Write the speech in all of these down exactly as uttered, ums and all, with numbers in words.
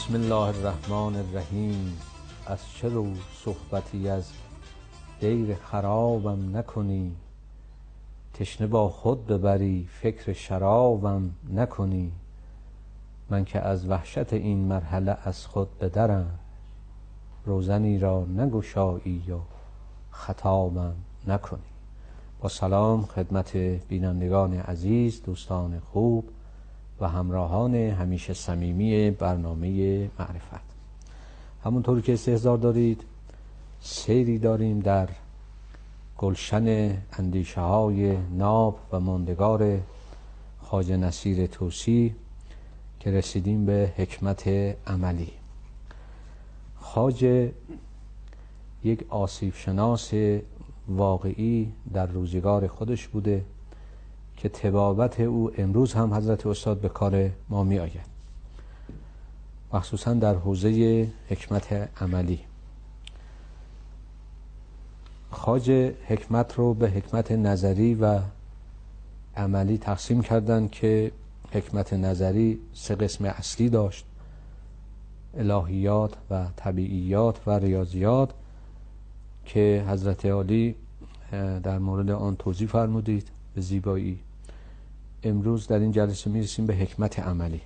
بسم الله الرحمن الرحیم. از چه رو صحبتی از دیر خرابم نکنی، تشنه با خود ببری فکر شرابم نکنی. من که از وحشت این مرحله از خود بدرم، روزنی را نگشایی و خطابم نکنی. با سلام خدمت بینندگان عزیز، دوستان خوب و همراهان همیشه صمیمی برنامه معرفت. همونطور که استحضار دارید سیری داریم در گلشن اندیشه های ناب و ماندگار خواجه نصیر طوسی که رسیدیم به حکمت عملی. خواجه یک آسیب شناس واقعی در روزگار خودش بوده که طبابت او امروز هم حضرت استاد به کار ما می آید، مخصوصا در حوزه حکمت عملی. خواجه حکمت رو به حکمت نظری و عملی تقسیم کردن که حکمت نظری سه قسم اصلی داشت: الهیات و طبیعیات و ریاضیات، که حضرت عالی در مورد آن توضیح فرمودید به زیبایی. امروز در این جلسه میرسیم به حکمت عملی.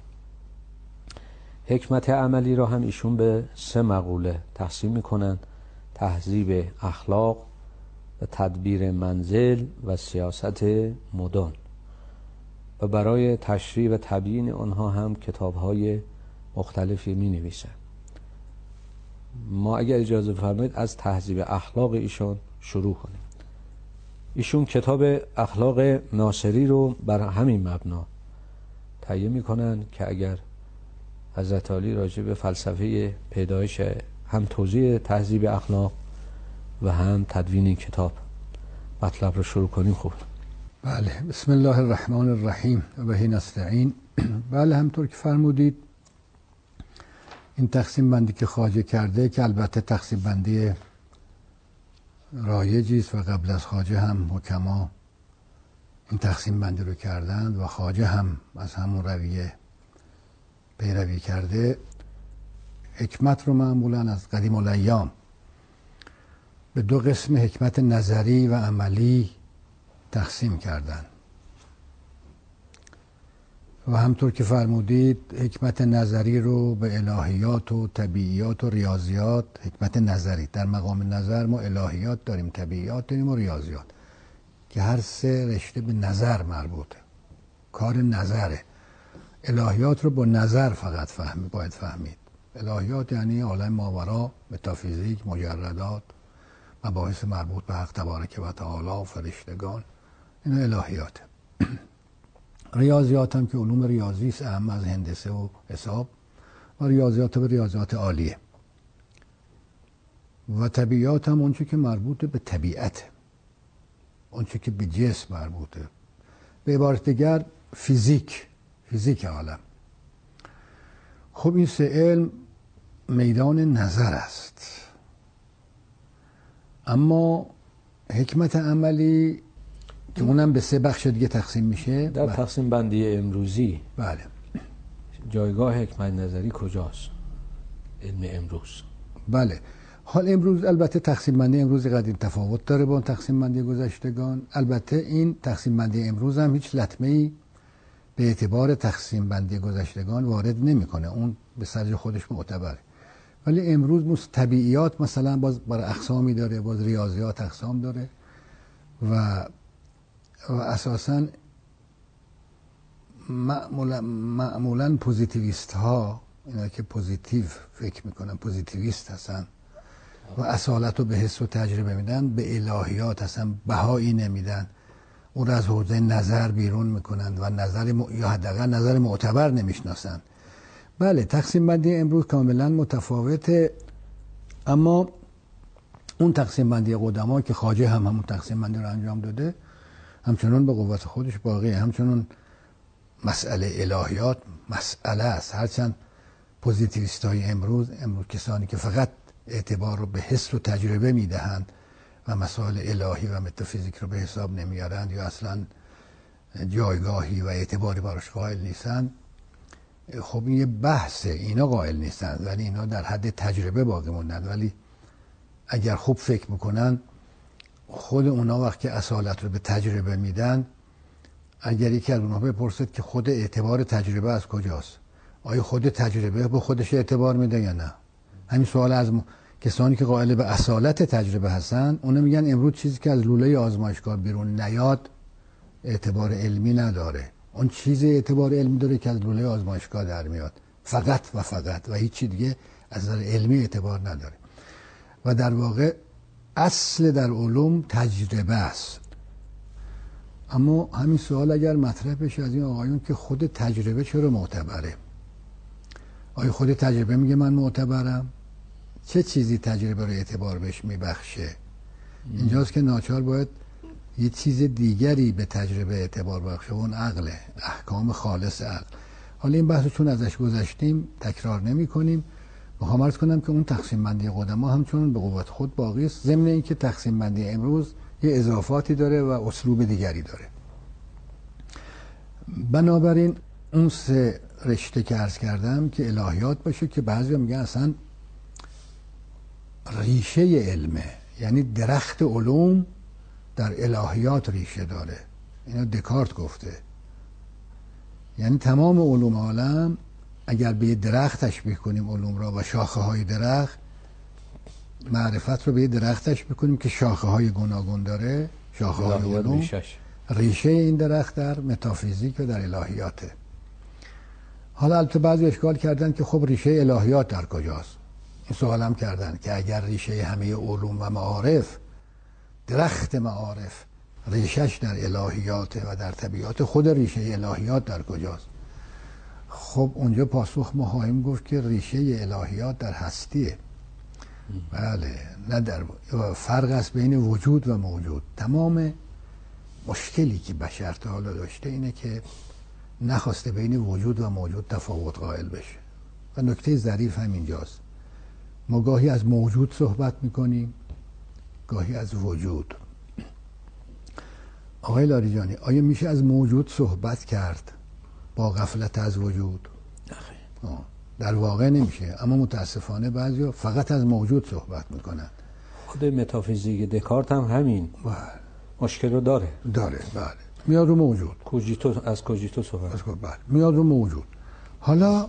حکمت عملی را هم ایشون به سه مقوله تقسیم میکنن: تهذیب اخلاق و تدبیر منزل و سیاست مدن، و برای تشریح و تبیین آنها هم کتاب‌های مختلفی می نویسن. ما اگر اجازه فرمایید از تهذیب اخلاق ایشون شروع کنیم. ایشون کتاب اخلاق ناصری رو بر همین مبنا تهیه میکنن که اگر حضرت عالی راجع به فلسفه پیدایش هم توضیح تهذیب اخلاق و هم تدوین این کتاب مطلب رو شروع کنیم. خوب. بله، بسم الله الرحمن الرحیم و بهی نستعین. بله، همطور که فرمودید این تقسیم بندی که خواجه کرده، که البته تقسیم بندی رایجی است و قبل از خواجه هم حکما این تقسیم بندی رو کردند و خواجه هم از همون رویه پیروی کرده. حکمت رو معمولا از قدیم الایام به دو قسم، حکمت نظری و عملی، تقسیم کردند و همطور که فرمودید حکمت نظری رو به الهیات و طبیعیات و ریاضیات. حکمت نظری در مقام نظر ما الهیات داریم، طبیعیات داریم و ریاضیات، که هر سه رشته به نظر مربوطه، کار نظره. الهیات رو با نظر فقط فهم باید فهمید. الهیات یعنی عالم ماورا، متافیزیک، مجردات، مباحث مربوط به حق تبارک و تعالی، فرشتگان، اینا الهیاته. ریاضیات هم که علوم ریاضی است، اهم از هندسه و حساب، و ریاضیات به ریاضیات عالیه. و طبیعیات هم اونچه که مربوط به طبیعت، اونچه که به جسم مربوطه، به عبارت دیگر فیزیک، فیزیک عالم. خب این سه علم میدان نظر است. اما حکمت عملی که اونم به سه بخش دیگه تقسیم میشه. در تقسیم بندی امروزی بله جایگاه حکمت نظری کجاست؟ علم امروز. بله، حال امروز البته تقسیم بندی امروز قدیم تفاوت داره با تقسیم بندی گذشتگان. البته این تقسیم بندی امروز هم هیچ لطمه‌ای به اعتبار تقسیم بندی گذشتگان وارد نمیکنه، اون به سرج خودش معتبره. ولی امروز طبیعیات مثلا باز بر اقسامی داره، باز ریاضیات اقسام داره و و اساساً معمولا معمولا پوزیتیویست ها، اینا که پوزیتیو فکر میکنن، پوزیتیویست هستن و اصالت رو به حس و تجربه میدن، به الهیات اصلا بهایی نمیدن، اون رو از حوزه نظر بیرون میکنند و نظر م... یا حداقل نظر معتبر نمیشناسن. بله، تقسیم بندی امروز کاملا متفاوته. اما اون تقسیم بندی قدما که خواجه هم همون تقسیم بندی رو انجام داده همچنان به قوت خودش باقیه. همچنان مسئله الهیات مسئله است، هرچند پوزیتیویست های امروز امروز کسانی که فقط اعتبار رو به حس و تجربه میدهند و مسائل الهی و متافیزیک رو به حساب نمیارند یا اصلا جایگاهی و اعتباری براش قائل نیستند، خب این یه بحثه، اینا قائل نیستن ولی اینا در حد تجربه باقی موندن. ولی اگر خوب فکر میکنن خود اونا وقتی اصالت رو به تجربه میدن، اگر یکی از اونها بپرسد که خود اعتبار تجربه از کجاست، آیا خود تجربه به خودش اعتبار میده یا نه؟ همین سوال از م... کسانی که قائل به اصالت تجربه هستن، اونا میگن امروز چیزی که از لوله آزمایشگاه بیرون نیاد اعتبار علمی نداره. اون چیزی اعتبار علمی داره که از لوله آزمایشگاه در میاد، فقط و فقط، و هیچ چیز دیگه از نظر علمی اعتبار نداره. و در واقع اصل در علوم تجربه است. اما همین سوال اگر مطرح بشه از این آقایون که خود تجربه چرا معتبره؟ آیا خود تجربه میگه من معتبرم؟ چه چیزی تجربه رو اعتبار بهش میبخشه؟ اینجاست که ناچار باید یه چیز دیگری به تجربه اعتبار بخشه، اون عقله، احکام خالص عقل. حالا این بحثو چون ازش گذشتیم تکرار نمی کنیم. میخوام عرض کنم که اون تقسیم بندی قدما همچنان به قوت خود باقی است، ضمن اینکه تقسیم بندی امروز یه اضافاتی داره و اسلوب دیگری داره. بنابراین اون سه رشته که عرض کردم که الهیات باشه، که بعضی میگن اصلا ریشه علمه، یعنی درخت علوم در الهیات ریشه داره. اینا دکارت گفته. یعنی تمام علوم عالم اگر به درخت تشبیه کنیم علوم را و شاخه های درخت، معرفت رو به درخت تشبیه کنیم که شاخه های گوناگون داره، شاخه های علوم، ریشه این درخت در متافیزیک و در الهیاته. حالا البته بعضی اشکال کردن که خب ریشه الهیات در کجاست؟ این سوال هم کردن که اگر ریشه همه علوم و معارف، درخت معارف ریشش در الهیاته و در طبیعات، خود ریشه الهیات در کجاست؟ خب اونجا پاسخ ما خواهیم گفت که ریشه الهیات در هستیه. بله، نه در فرق است بین وجود و موجود. تمام مشکلی که بشر تا حالا داشته اینه که نخواسته بین وجود و موجود تفاوت قائل بشه. و نکته ظریف هم اینجاست، ما گاهی از موجود صحبت میکنیم، گاهی از وجود. آقای لاریجانی، آیا میشه از موجود صحبت کرد با غفلت از وجود؟ آه. در واقع نمیشه، اما متاسفانه بعضیا فقط از موجود صحبت میکنن. خود متافیزیک دکارت هم همین بله. مشکل رو داره داره بله. میاد رو موجود، کوجیتو، از کوجیتو صحبت از بله. میاد رو موجود. حالا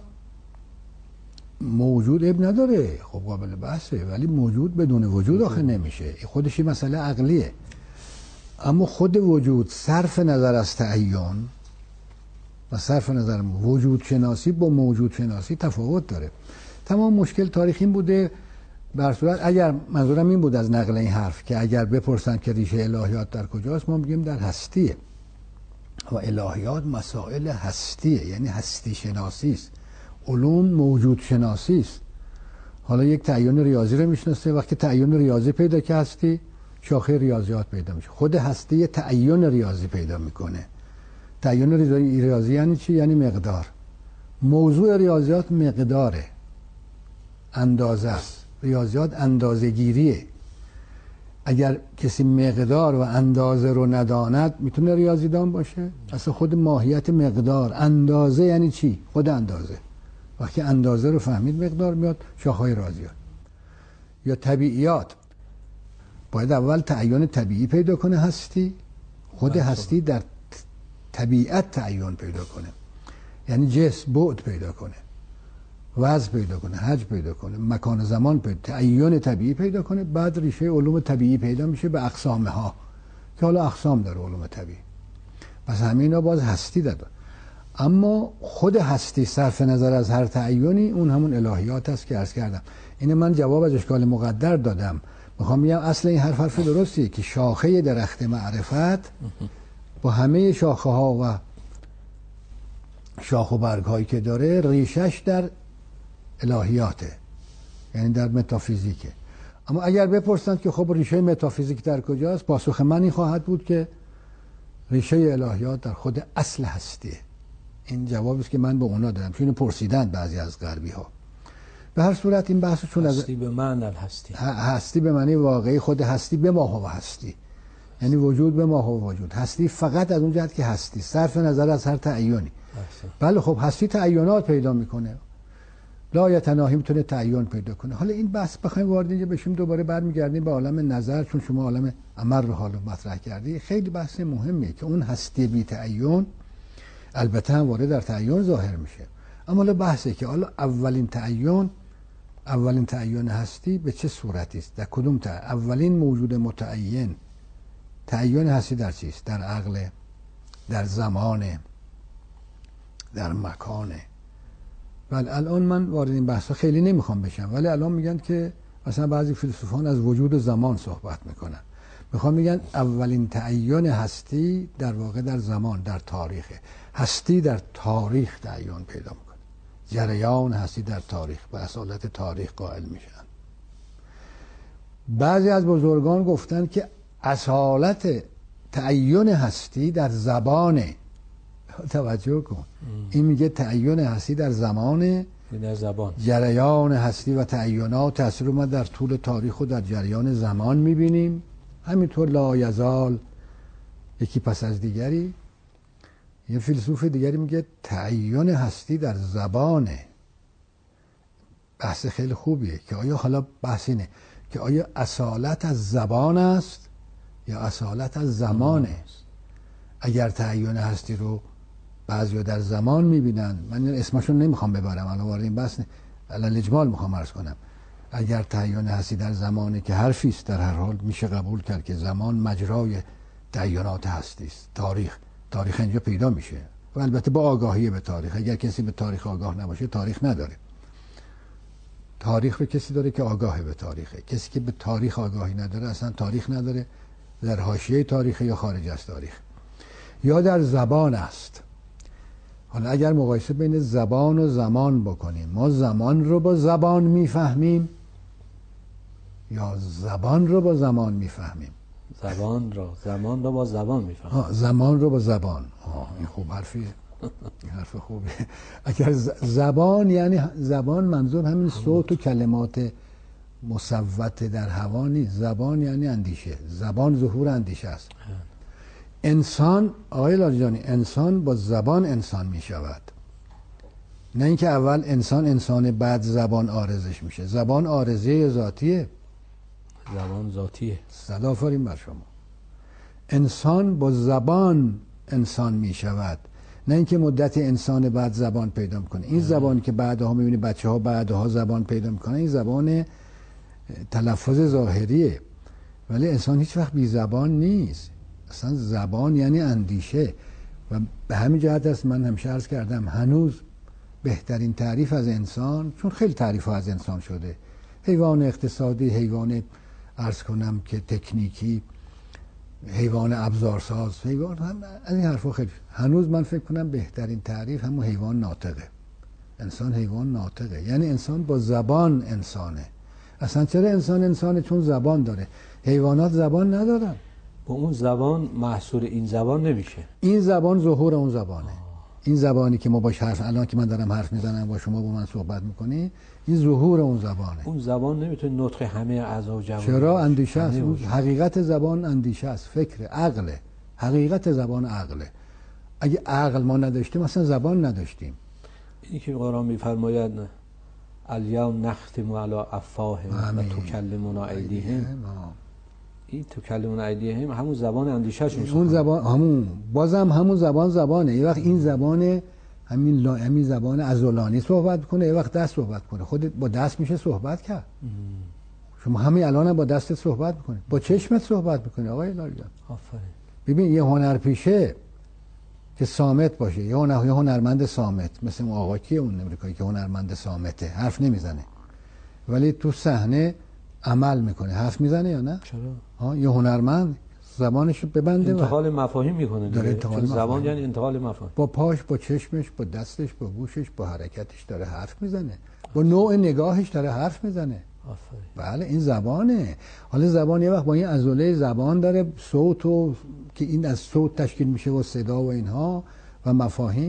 موجود اب نداره، خب قابل بحثه، ولی موجود بدون وجود آخه نمیشه. خودش این مسئله عقلیه. اما خود وجود صرف نظر از تعین و صرف نظر وجود شناسی با موجود شناسی تفاوت داره. تمام مشکل تاریخی بوده. بر صورت اگر منظورم این بود از نقل این حرف که اگر بپرسن که ریشه الهیات در کجاست، ما میگیم در هستیه. و الهیات مسائل هستیه، یعنی هستی شناسی است. علوم موجود شناسی است. حالا یک تعین ریاضی رو میشناسه، وقتی تعین ریاضی پیدا که هستی، شاخه ریاضیات پیدا میشه. خود هستی تعین ریاضی پیدا میکنه. تعین ریاضی یعنی چی؟ یعنی مقدار. موضوع ریاضیات مقداره، اندازه است. ریاضیات اندازه گیریه. اگر کسی مقدار و اندازه رو نداند میتونه ریاضیدان باشه؟ اصلا خود ماهیت مقدار، اندازه یعنی چی؟ خود اندازه. وقتی اندازه رو فهمید مقدار میاد شاخه‌های ریاضیات. یا طبیعیات، باید اول تعین طبیعی پیدا کنه هستی، خود هستی در طبیعت تعین پیدا کنه، یعنی جسم بعد پیدا کنه، وزن پیدا کنه، حجم پیدا کنه، مکان زمان پیدا، تعین طبیعی پیدا کنه. بعد ریشه علوم طبیعی پیدا میشه به اقسامها که حالا اقسام داره علوم طبیعی. پس همینا باز هستی داره. اما خود هستی صرف نظر از هر تعیینی اون همون الهیات است که عرض کردم. اینه من جواب از اشکال مقدر دادم. میخوام بگم اصل این حرف حرف درستیه که شاخه درخت معرفت با همه شاخه ها و شاخ و برگ هایی که داره ریشش در الهیاته، یعنی در متافیزیکه. اما اگر بپرسند که خب ریشه متافیزیک در کجاست، پاسخ من این خواهد بود که ریشه الهیات در خود اصل هستیه. این جوابی است که من به اونا دادم، چون پرسیدن بعضی از غربی ها. به هر صورت این بحث چون هستی به معنی هستی، هستی به معنی واقعی، خود هستی به ما هو هستی، یعنی وجود به ما هو وجود. هستی فقط از اون جهت که هستی، صرف نظر از هر تعیینی. بله خب هستی تعیینات پیدا میکنه، لا یتناهی میتونه تعیین پیدا کنه. حالا این بحث بخوایم وارد اینجا بشیم دوباره برمیگردیم به عالم نظر، چون شما عالم امر رو حالا مطرح کردی. خیلی بحث مهمیه که اون هستی بی تعیین البته هم وارد در تعیین ظاهر میشه، اما حالا بحثه که حالا اولین تعیین اولین تعیین هستی به چه صورتی است، در کدوم تعیین؟ اولین موجود متعین تعیین هستی در چیست؟ در عقل، در زمان، در مکانه. ولی الان من وارد این بحثا خیلی نمیخوام بشم، ولی الان میگن که مثلا بعضی فیلسوفان از وجود و زمان صحبت میکنن، میخوام میگن اولین تعیین هستی در واقع در زمان، در تاریخه. هستی در تاریخ تعیین پیدا میکنه، جریان هستی در تاریخ، به اصالت تاریخ قائل میشن. بعضی از بزرگان گفتن که اصالت تعیین هستی در زبانه. توجه کن، این میگه تعیین هستی در زمانه، در زبان. جریان هستی و تعیینات هستی رو ما در طول تاریخ و در جریان زمان میبینیم، همینطور لا یزال یکی پس از دیگری. یه فیلسوف دیگری میگه تعیین هستی در زبانه. بحث خیلی خوبیه که آیا حالا بحث اینه که آیا اصالت از زبان است یا اصالت از زمانه. اگر تعیین هستی رو بعضیا در زمان میبینن، من اسمشون نمیخوام ببرم الان وارد این بحث، الان اجمال میخوام عرض کنم. اگر تعیین هستی در زمانه که حرفی است، در هر حال میشه قبول کرد که زمان مجرای تعیینات هستی است. تاریخ تاریخ اینجا پیدا میشه و البته با آگاهی به تاریخ. اگر کسی به تاریخ آگاه نباشه تاریخ نداره. تاریخ رو کسی داره که آگاه به تاریخه. کسی که به تاریخ آگاهی نداره اصلا تاریخ نداره، در حاشیه تاریخ یا خارج از تاریخ. یا در زبان است. حالا اگر مقایسه بین زبان و زمان بکنیم، ما زمان رو با زبان میفهمیم یا زبان رو با زمان میفهمیم؟ زبان رو زمان رو با زبان میفهمیم. زمان رو با زبان. آه این خوب حرفیه. این حرف خوبه. اگر زبان یعنی زبان منظور همین صوت و کلمات مصوت در هوا نیست. زبان یعنی اندیشه. زبان ظهور اندیشه است. انسان آقای لاریجانی، انسان با زبان انسان می شود، نه اینکه اول انسان انسان بعد زبان عارضش میشه. زبان عارضه ذاتیه. زبان ذاتیه. صدا آفرین بر شما. انسان با زبان انسان می شود، نه اینکه مدت انسان بعد زبان پیدا میکنه. این زبان که بعدها میبینی بچه ها بعدها زبان پیدا میکنه، این زبان تلفظ ظاهریه، ولی انسان هیچ وقت بی زبان نیست. اصلا زبان یعنی اندیشه. و به همین جهت است من همیشه عرض کردم هنوز بهترین تعریف از انسان، چون خیلی تعریف ها از انسان شده، حیوان اقتصادی، حیوان عرض کنم که تکنیکی، حیوان ابزارساز، حیوان هم از این حرفا خیلی، هنوز من فکر کنم بهترین تعریف همون حیوان ناطقه. انسان حیوان ناطقه، یعنی انسان با زبان انسانه. اصلا چرا انسان انسانه؟ چون زبان داره. حیوانات زبان ندارن. با اون زبان محصور این زبان نمیشه. این زبان ظهور اون زبانه. آه. این زبانی که ما باش حرف، الان که من دارم حرف میزنم با شما با من صحبت میکنی، این ظهور اون زبانه. اون زبان نمیتونه نطق همه اعضا و جوارح. چرا؟ اندیشه است. حقیقت زبان اندیشه است، فکر، عقله. حقیقت زبان عقله. اگه عقل ما نداشتیم اصلا زبان نداشتیم. اینی که قرآن میفرماید الیوم نختم علی افواههم و تکلمنا ایدیهم، این تکلمنا ایدیهم همون زبان اندیشه شون. اون زبان همون بازم همون زبان زبانه. یه وقت این زبان همین لا همین زبان عضلانی صحبت کنه، یه وقت دست صحبت کنه. خودت با دست میشه صحبت کرد. ام. شما همین الان هم با دستت صحبت میکنی، با چشمت صحبت میکنی آقای لاریجان. آفرین. ببین یه هنرپیشه که صامت باشه، یه هنر یه هنرمند صامت، مثل اون آقا کیه اون امریکایی که هنرمند صامته، حرف نمیزنه ولی تو صحنه عمل میکنه. حرف میزنه یا نه؟ چرا؟ ها یه هنرمند زبانشو ببنده، انتقال مفاهیم میکنه داره. انتقال زبان یعنی انتقال مفاهیم. با پاش، با چشمش، با دستش، با گوشش، با حرکتش داره حرف میزنه، با نوع نگاهش داره حرف میزنه. آفرین. بله این زبانه. حالا زبان یه وقت با این عضله زبان داره، صوت و که این از صوت تشکیل میشه و صدا و اینها و مفاهیم.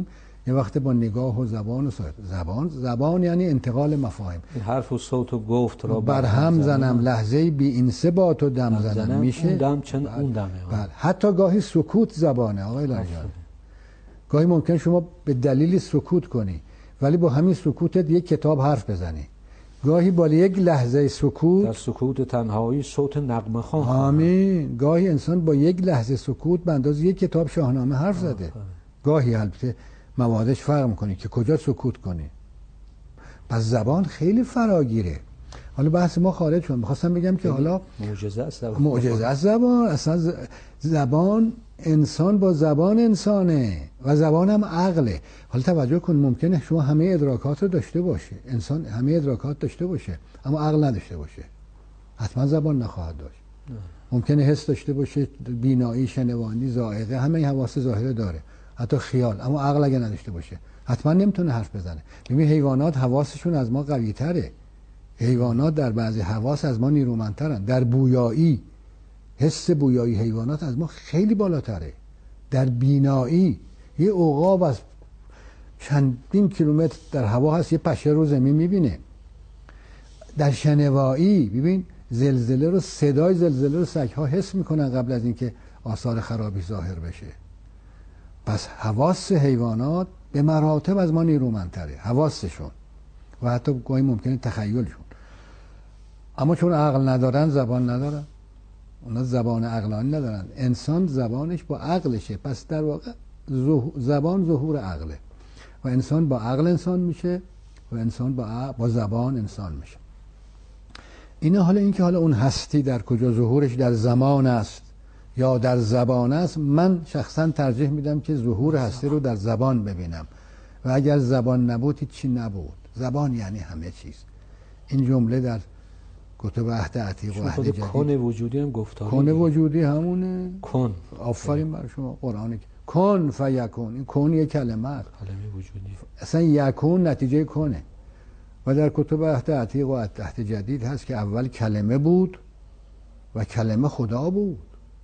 یه وقت با نگاه و زبان و صورت. زبان زبان یعنی انتقال مفاهیم. این حرف و صوت و گفت را بر هم زنم لحظه بی این سبات و دم زنم میشه. اون دم چند اون دمه. بله. حتی گاهی سکوت زبانه آقای لاریجانی. گاهی ممکن شما به دلیلی سکوت کنی ولی با همین سکوتت یک کتاب حرف بزنی. گاهی با یک لحظه سکوت در سکوت تنهایی صوت نغمه خوان. آمین. گاهی انسان با یک لحظه سکوت به اندازه یک کتاب شاهنامه حرف زده. آه. گاهی البته موادش فرق میکنی که کجا سکوت کنی. پس زبان خیلی فراگیره. حالا بحث ما خارج شد. می‌خواستم بگم که حالا معجزه است زبان. معجزه است زبان. اصلا زبان انسان با زبان انسانه و زبان هم عقله. حالا توجه کن ممکنه شما همه ادراکات رو داشته باشه. انسان همه ادراکات داشته باشه اما عقل نداشته باشه. حتما زبان نخواهد داشت. نه. ممکنه حس داشته باشه، بینایی، شنوانی، ذائقه، همه این حواس ظاهره داره. حتی خیال، اما عقل اگه نداشته باشه حتما نمیتونه حرف بزنه. ببین حیوانات حواسشون از ما قوی تره. حیوانات در بعضی حواس از ما نیرومندترن. در بویایی، حس بویایی حیوانات از ما خیلی بالاتره. در بینایی یه عقاب از چندین کیلومتر در هوا هست، یه پشه رو زمین میبینه. در شنوایی ببین زلزله رو، صدای زلزله رو سگ‌ها حس میکنن قبل از اینکه آثار خرابی ظاهر بشه. پس حواس حیوانات به مراتب از ما نیرومندتره، حواسشون و حتی گاهی ممکنه تخیلشون. اما چون عقل ندارن زبان ندارن. اونا زبان عقلانی ندارن. انسان زبانش با عقلشه. پس در واقع زبان ظهور عقله و انسان با عقل انسان میشه و انسان با عقل با زبان انسان میشه. اینه. حالا اینکه حالا اون هستی در کجا ظهورش در زمان است یا در زبان است، من شخصا ترجیح میدم که ظهور هستی رو در زبان ببینم و اگر زبان نبود هیچی نبود. زبان یعنی همه چیز. این جمله در کتب عهد عتیق و عهد جدید. کن وجودی هم گفتاری. کن وجودی همونه. کن. آفرین بر شما. قرآن کن فیکون. این کن یک کلمه است. کلمه وجودی. اصلا یکون نتیجه کنه. و در کتب عهد عتیق و عهد جدید هست که اول کلمه بود و کلمه خدا بود.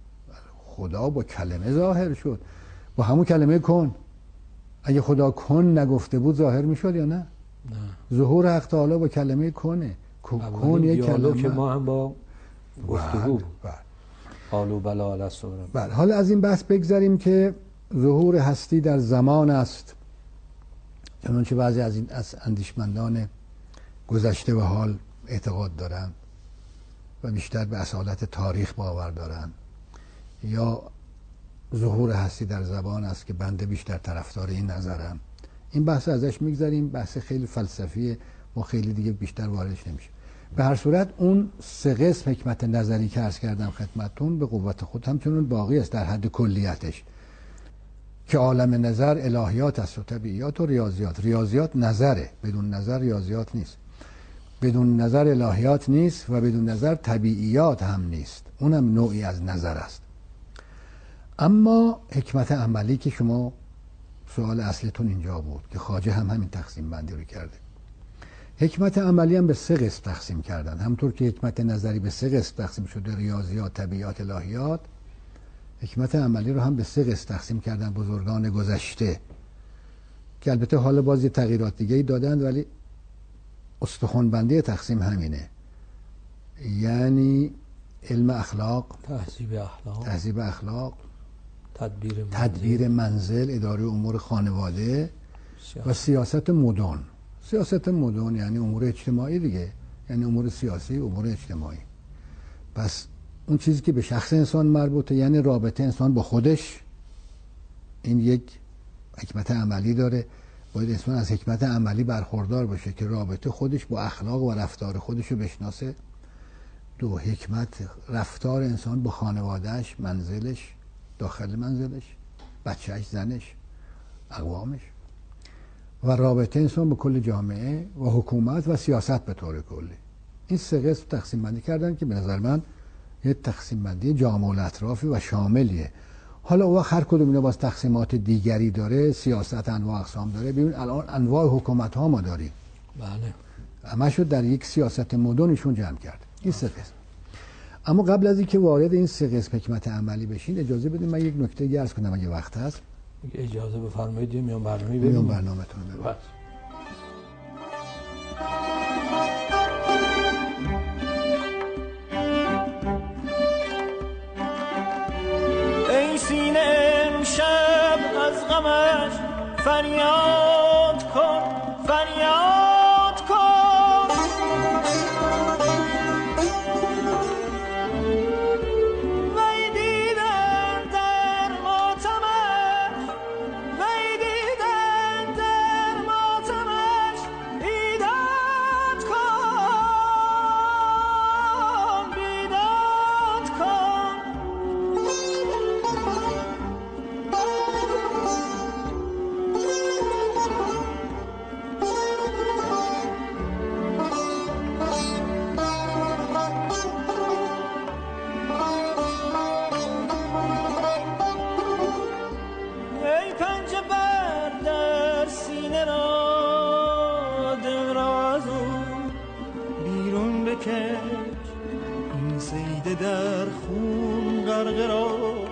خدا با کلمه ظاهر شد. با همون کلمه کن. اگه خدا کن نگفته بود ظاهر میشد یا نه؟ نه. ظهور حق تعالی با کلمه کنه. کن یک کلمه که ما هم با گفتگو. بله. حالو بلا الاسورم. بله. حالا از این بحث بگذاریم که ظهور هستی در زمان است. چنانچه بعضی از این از اندیشمندان گذشته و حال اعتقاد دارن و بیشتر به اصالت تاریخ باور دارن، یا ظهور هستی در زبان است که بنده بیشتر طرفدار این نظرم. این بحث ازش میگذاریم. بحث خیلی فلسفیه، ما خیلی دیگه بیشتر واردش نمیشه. به هر صورت اون سه قسم حکمت نظری که عرض کردم خدمتتون به قوت خود همچنان باقی است در حد کلیتش، که عالم نظر الهیات است و طبیعیات و ریاضیات. ریاضیات نظره، بدون نظر ریاضیات نیست. بدون نظر الهیات نیست و بدون نظر طبیعیات هم نیست. اونم نوعی از نظر است. اما حکمت عملی که شما سوال اصلیتون اینجا بود که خواجه هم همین تقسیم بندی رو کرده. حکمت عملی هم به سه قسم تقسیم کردن. همونطور که حکمت نظری به سه قسم تقسیم شده، ریاضیات، طبیعیات، الهیات، حکمت عملی رو هم به سه قسم تقسیم کردن بزرگان گذشته، که البته حالا بازی تغییرات دیگه ای دادن ولی استخوان بندی تقسیم همینه. یعنی علم اخلاق، تهذیب اخلاق، تهذیب اخلاق، تدبیر منزل، تدبیر منزل، اداره امور خانواده سیاست. و سیاست مدن. سیاست مدن یعنی امور اجتماعی دیگه، یعنی امور سیاسی، امور اجتماعی. پس اون چیزی که به شخص انسان مربوطه، یعنی رابطه انسان با خودش، این یک حکمت عملی داره. باید انسان از حکمت عملی برخوردار باشه که رابطه خودش با اخلاق و رفتار خودش رو بشناسه. دو، حکمت رفتار انسان با خانوادهش، منزلش، داخل منزلش، بچهش، زنش، اقوامش، و رابطه انسان با کل جامعه و حکومت و سیاست به طور کلی. این سه قسم تقسیم بندی کردن که به نظر من یه تقسیم بندی جامع الاطرافی و شاملیه. حالا او هر کدوم اینا باز تقسیمات دیگری داره، سیاست انواع اقسام داره. ببین الان انواع حکومت ها ما داریم. بله. همشو در یک سیاست مدنشون جمع کرد. این سه قسم. اما قبل از اینکه وارد این سه قسم حکمت عملی بشین اجازه بدید من یک نکته عرض کنم اگه وقت هست. اجازه بفرمایید یه میان برنامه میان ببینیم. برنامه‌تون رو ببینیم. ای سینه امشب از غمش فریاد کن، فریاد کن. وی دیدن در ماتمش، وی دیدن در ماتمش، بیداد کن، بیداد کن. ای پنجه بر در سینه را، دل را از او بیرون بکش. این صید در خون غرقه را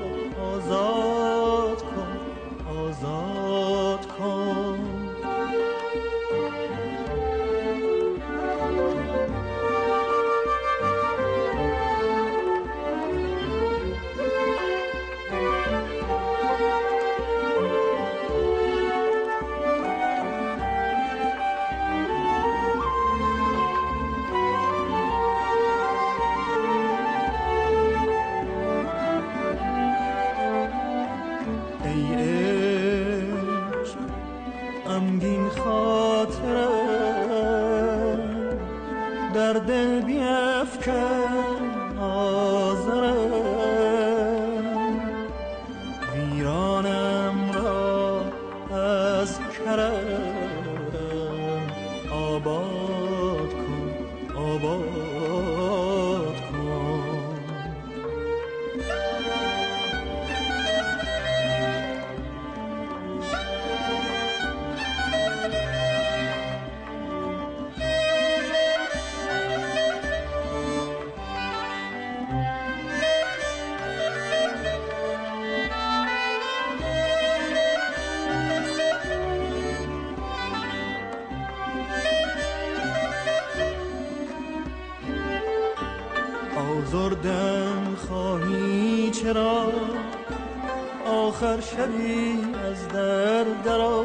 آزاد کن، آزاد کن. ای عشق غمگین خاطرم، در دل بیفکن آزرم. ویرانم را از کرم آباد کن، آباد کن. آزردن خواهی چرا، آخر شبی از در درآ.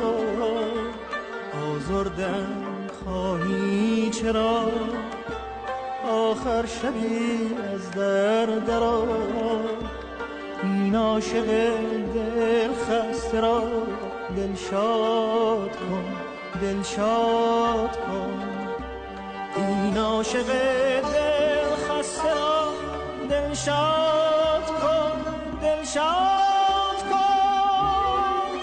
آزردن خواهی چرا، آخر شبی از در درآ. این عاشق دل خسته را دلشاد کن، دلشاد کن. این عاشق دل خسته را دلشاد کن، دلشاد کن.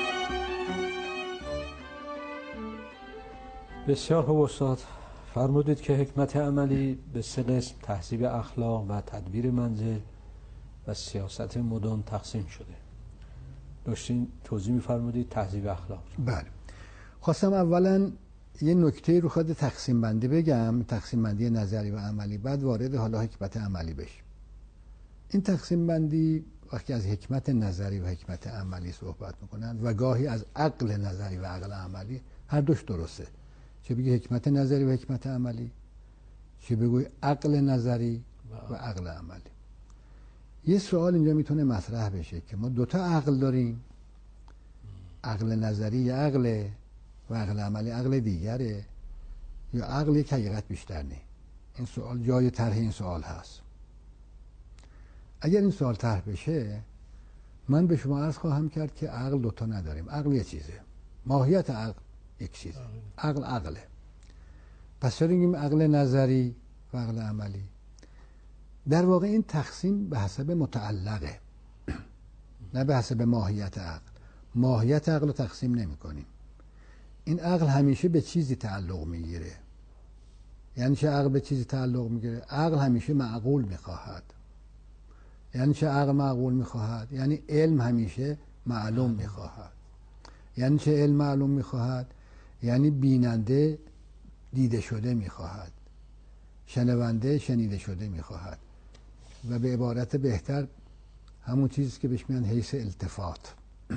بسیار خوب استاد. فرمودید که حکمت عملی به سه قسم، تهذیب اخلاق و تدبیر منزل و سیاست مدن تقسیم شده. داشتین توضیح می‌فرمودید تهذیب اخلاق. بله. خواستم اولا یه نکته رو خود تقسیم بندی بگم، تقسیم بندی نظری و عملی، بعد وارد حالا حکمت عملی بشیم. این تقسیم بندی وقتی از حکمت نظری و حکمت عملی صحبت میکنن و گاهی از عقل نظری و عقل عملی، هر دوش درسته. چه بگی حکمت نظری و حکمت عملی، چه بگوی عقل نظری و عقل عملی. یه سوال اینجا میتونه مطرح بشه که ما دوتا عقل داریم، عقل نظری یا عقل و عقل عملی عقل دیگره، یا عقل یک حقیقت بیشتر نه. این سوال جای طرح این سوال هست. اگر این سوال طرح بشه، من به شما عرض خواهم کرد که عقل دوتا نداریم. عقل یه چیزه، ماهیت عقل یک چیزه، عقل عقله. پس چرا میگیم عقل نظری و عقل عملی؟ در واقع این تقسیم به حسب متعلقه، نه به حسب ماهیت عقل. ماهیت عقل رو تقسیم نمی کنیم. این عقل همیشه به چیزی تعلق میگیره. یعنی چه عقل به چیزی تعلق میگیره؟ عقل همیشه معقول میخواهد. یعنی چه عقل معقول میخواهد؟ یعنی علم همیشه معلوم میخواهد. یعنی چه علم معلوم میخواهد؟ یعنی بیننده دیده شده میخواهد، شنونده شنیده شده میخواهد، و به عبارت بهتر همون چیزی که بهش میگن حیث التفات.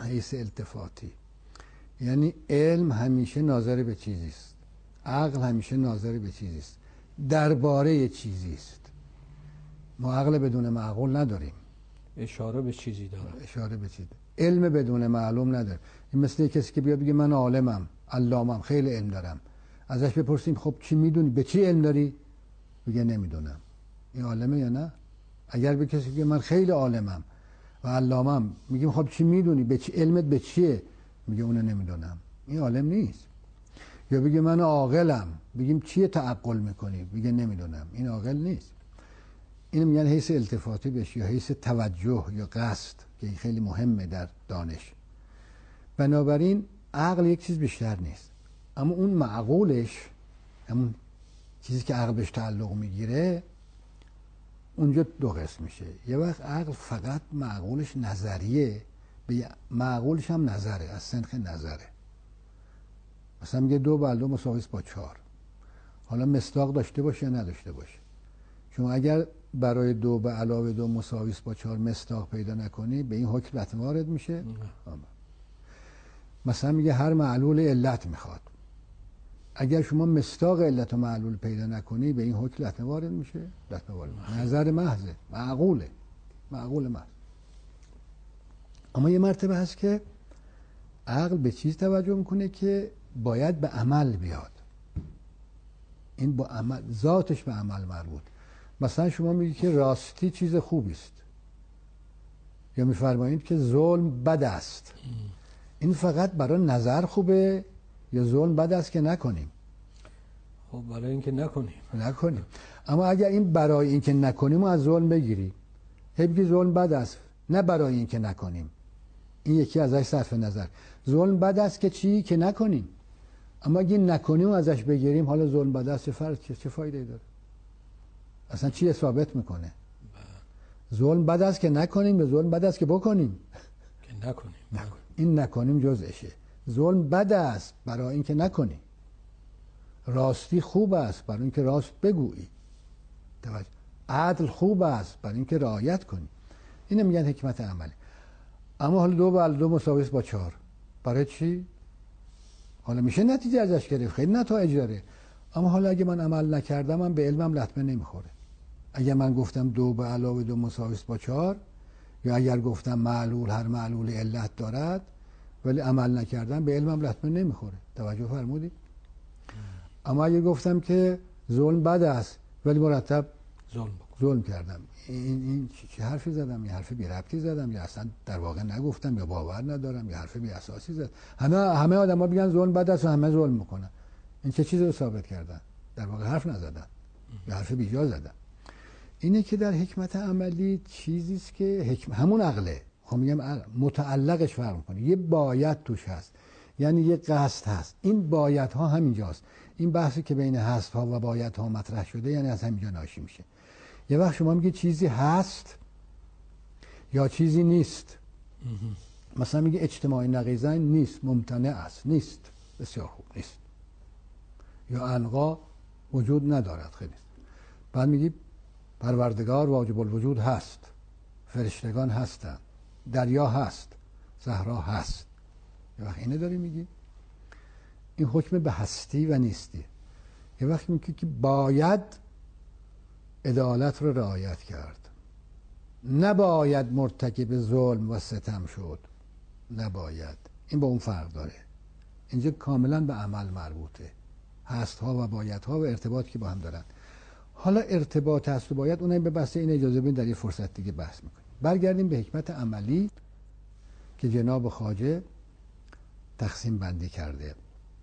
حیث التفاتی. یعنی علم همیشه ناظر به چیزی است، عقل همیشه ناظر به چیزی است، درباره چیزی است. ما عقل بدون معقول نداریم، اشاره به چیزی داره، اشاره به چیزی. علم بدون معلوم نداره. این مثل کسی که بیاد بگه من عالمم، علامم، خیلی علم دارم، ازش بپرسیم خب چی میدونی، به چی علم داری؟ بگه نمیدونم. این عالمه یا نه؟ اگر به کسی بگه من خیلی عالمم و علامم، میگیم خب چی میدونی، به چی، علمت به چیه؟ میگه اونو نمیدونم. این عالم نیست. یا بگه من عاقلم، بگیم چیه تعقل میکنی؟ بگه نمیدونم. این عاقل نیست. اینو میگن حیث التفاتی بهش یا حیث توجه یا قصد، که این خیلی مهمه در دانش. بنابراین عقل یک چیز بیشتر نیست، اما اون معقولش، همون چیزی که عقل بهش تعلق میگیره، اونجا دو قسم میشه. یه وقت عقل فقط معقولش نظریه، به معقولش هم نظره، از سنخ نظره. مثلا میگه دو بر دو مساوی است با چهار. حالا مصداق داشته باشه یا نداشته باشه. شما اگر برای دو به علاوه دو مساوی است با چهار مصداق پیدا نکنی، به این حکم لطمه وارد میشه. مثلا میگه هر معلول علت میخواد. اگر شما مصداق علت و معلول پیدا نکنی، به این حکم لطمه وارد میشه. لطمه وارد میشه. نظر محضه، معقوله، معقول محض. اما یه مرتبه هست که عقل به چیز توجه میکنه که باید به عمل بیاد. این با عمل، ذاتش به عمل مربوط. مثلا شما میگید که راستی چیز خوبی است، یا میفرمایید که ظلم بد است. این فقط برای نظر خوبه یا ظلم بد است که نکنیم؟ خب برای اینکه نکنیم نکنیم. اما اگر این برای اینکه نکنیم از ظلم بگیری، هی بگی ظلم بد است، نه برای اینکه نکنیم، این یکی ازش صرف نظر. ظلم بد است که چی؟ که نکنیم. اما اگه نکنیم و ازش بگیریم، حالا ظلم بد است چه فرق، چه فایده داره؟ اصلا چی ثابت میکنه؟ ظلم بد است که نکنیم یا ظلم بد است که بکنیم؟ که نکنیم. نکنیم. این نکنیم جزءشه. ظلم بد است برای اینکه نکنی. راستی خوب است برای اینکه راست بگویی. توجه. عدل خوب است برای اینکه رعایت کنی. اینو میگن حکمت عملی. اما حالا دو بر دو مساوی است با چهار. برای چی؟ حالا میشه نتیجه ازش گرفت، خیلی نتایج داره. اما حالا اگه من عمل نکردم، من به علمم لطمه نمیخوره. اگر من گفتم دو به علاوه دو مساوی است با چهار، یا اگر گفتم معلول هر معلول علت دارد ولی عمل نکردم، به علمم لطمه نمیخوره. توجه فرمودید؟ اما اگه گفتم که ظلم بد است ولی مرتب ظلم ظلم کردم، این این چه حرفی زدم؟ یه حرف بی ربطی زدم، یا اصلا در واقع نگفتم، یا باور ندارم، یا حرف بی اساسی زدم. همه همه آدما میگن ظلم بد است و همه ظلم میکنن. این چه چیزی رو ثابت کردن؟ در واقع حرف نزدن، یا حرف بی جا زدن. اینه که در حکمت عملی چیزی است که حکم... همون عقله. خب میگم عقل متعلقش فرق میکنه. یه باید توش هست، یعنی یه قصد هست. این باید ها همینجاست. این بحثی که بین هست ها و باید ها مطرح شده، یعنی از همینجا ناشی میشه. یه وقت شما میگه چیزی هست یا چیزی نیست. مثلا میگه اجتماعی نقیضین نیست، ممتنع است، نیست. بسیار خوب، نیست. یا انقا وجود ندارد، خیلی نیست. بعد میگی پروردگار واجب الوجود هست، فرشتگان هستند، دریا هست، صحرا هست. یه وقت اینه داری میگی. این حکم به هستی و نیستی. یه وقت میگی که باید عدالت رو رعایت کرد، نباید مرتکب ظلم و ستم شد، نباید. این با اون فرق داره. اینجا کاملا به عمل مربوطه. هست ها و باید ها و ارتباطی که با هم دارن. حالا ارتباط هست و باید، اونایی به بحث این اجازه بدین در یه فرصت دیگه بحث میکنیم. برگردیم به حکمت عملی که جناب خواجه تقسیم بندی کرده.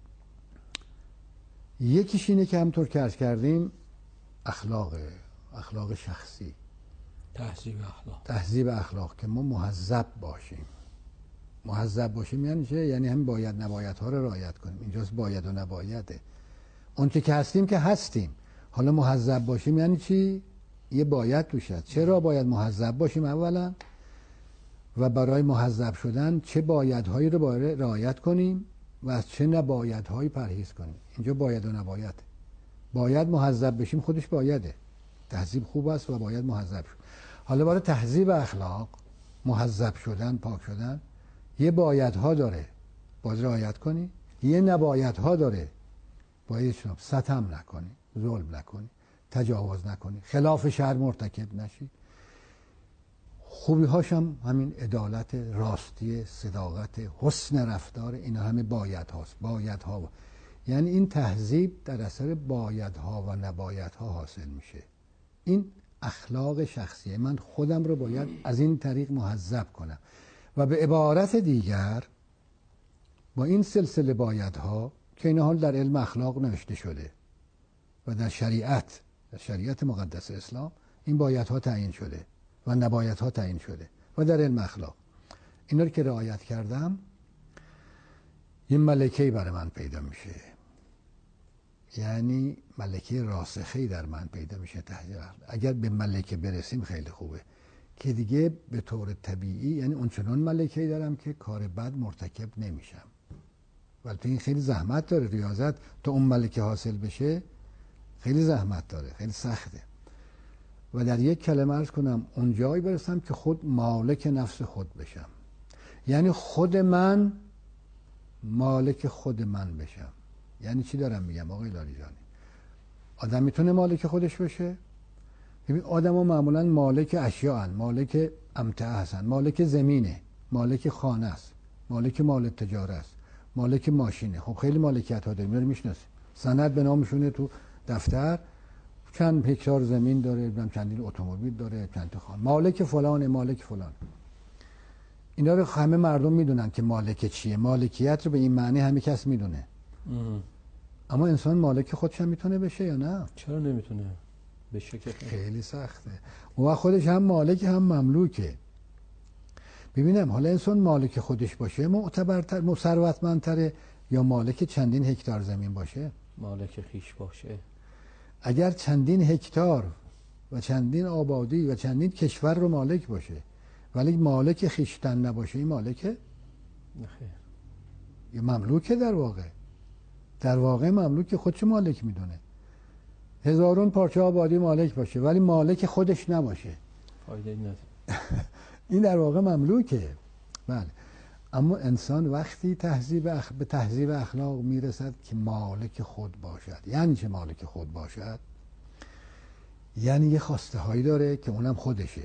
یکیش اینه که همطور که عرض کردیم اخلاق اخلاق شخصی، تهذیب اخلاق، تهذیب اخلاق، که ما مهذب باشیم. مهذب باشیم یعنی چه؟ یعنی هم باید نباید ها رو رعایت کنیم. اینجاست باید و نبایده. اون که هستیم که هستیم. حالا مهذب باشیم یعنی چی؟ یه باید توش هست. چرا باید مهذب باشیم اولا؟ و برای مهذب شدن چه بایدهایی رو باید رعایت کنیم و از چه نبایدهایی پرهیز کنیم. اینجا باید و نباید. باید مهذب بشیم، خودش بایده. تهذیب خوب است و باید مهذب شد. حالا برای تهذیب اخلاق، مهذب شدن، پاک شدن، یه بایدها داره باید رعایت کنی، یه نبایدها داره باید ستم نکنی، ظلم نکنی، تجاوز نکنی، خلاف شرع مرتکب نشی. خوبی هاش هم همین عدالت، راستی، صداقت، حسن رفتار، اینا همه باید هاست. باید ها یعنی این تهذیب در اثر باید ها و نباید ها حاصل میشه. این اخلاق شخصیه. من خودم رو باید از این طریق مهذب کنم و به عبارت دیگر با این سلسله باید ها که این حال در علم اخلاق نوشته شده و در شریعت در شریعت مقدس اسلام این باید ها تعیین شده و نباید ها تعیین شده و در علم اخلاق اینا رو که رعایت کردم یه ملکه‌ای برای من پیدا میشه، یعنی ملکه راسخه‌ای در من پیدا میشه. تهذیب اگر به ملکه برسیم خیلی خوبه که دیگه به طور طبیعی یعنی اونچنان ملکه‌ای دارم که کار بد مرتکب نمیشم. ولی این خیلی زحمت داره، ریاضت تا اون ملکه حاصل بشه خیلی زحمت داره، خیلی سخته. و در یک کلمه عرض کنم اون جایی برسم که خود مالک نفس خود بشم، یعنی خود من مالک خود من بشم. یعنی چی دارم میگم آقای لاریجانی؟ آدم میتونه مالک خودش بشه؟ ببین آدم ها معمولا مالک اشیاء هن، مالک امتعه هستن، مالک زمینه، مالک خانه است، مالک مال تجاره است، مالک ماشینه. خب خیلی مالکیت ها داریم، اینا رو میشناسیم، سند به نامشونه تو دفتر، چند هکتار زمین داره، چندین اتومبیل داره، چند تا خانه، مالک فلان، مالک فلان. اینا رو همه مردم میدونن که مالک چیه. مالکیت رو به این معنی همه کس میدونه. اما انسان مالک خودش هم میتونه بشه یا نه؟ چرا نمیتونه بشه؟ که خیلی سخته. و خودش هم مالک هم مملوکه. ببینم حالا انسان مالک خودش باشه معتبرتر، ثروتمندتره یا مالک چندین هکتار زمین باشه؟ مالک خیش باشه. اگر چندین هکتار و چندین آبادی و چندین کشور رو مالک باشه ولی مالک خیشتن نباشه، این مالکه؟ نخیر، یه مملوکه. در واقع در واقع مملوک خودش مالک میدونه. هزارون پارچه آبادی مالک باشه ولی مالک خودش نباشه، فایده نداره. این در واقع مملوکه. بله. اما انسان وقتی تهذیب اخ... به تهذیب اخلاق میرسد که مالک خود باشد. یعنی چه مالک خود باشد؟ یعنی یه خواسته هایی داره که اونم خودشه،